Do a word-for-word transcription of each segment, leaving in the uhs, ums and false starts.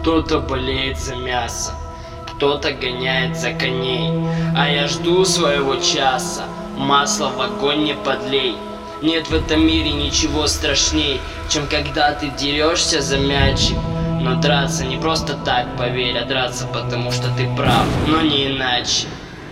Кто-то болеет за мясо, кто-то гоняет за коней, а я жду своего часа, масло в огонь не подлей. Нет в этом мире ничего страшней, чем когда ты дерешься за мячик. Но драться не просто так, поверь, а драться потому что ты прав, но не иначе.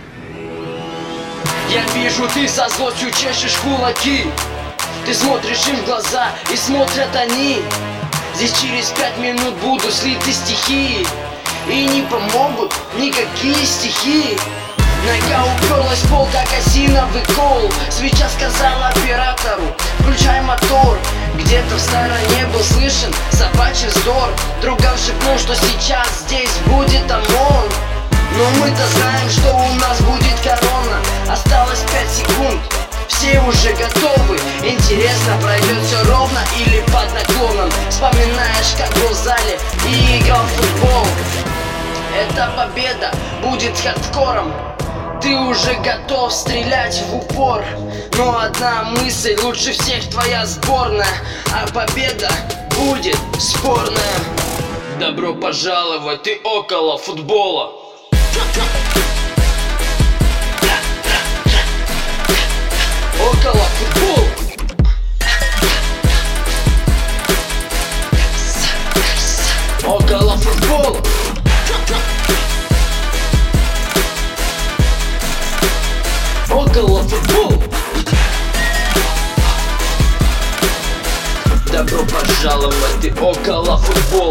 Я вижу, ты со злостью чешешь кулаки, ты смотришь им в глаза и смотрят они. Здесь через пять минут будут слиты стихии, и не помогут никакие стихи. Нога уперлась в пол, как осиновый кол. Свеча сказала оператору: включай мотор. Где-то в стороне был слышен собачий вздор. Друган шепнул, что сейчас здесь будет ОМОН. Но мы-то знаем, что у нас будет корона. Осталось пять секунд, все уже готовы. Интересно, пройдет все ровно или под наклоном. Вспоминаешь, как был в зале и играл в футбол. Эта победа будет хардкором. Ты уже готов стрелять в упор. Но одна мысль: лучше всех твоя сборная, а победа будет спорная. Добро пожаловать, ты около футбола. Около футбола.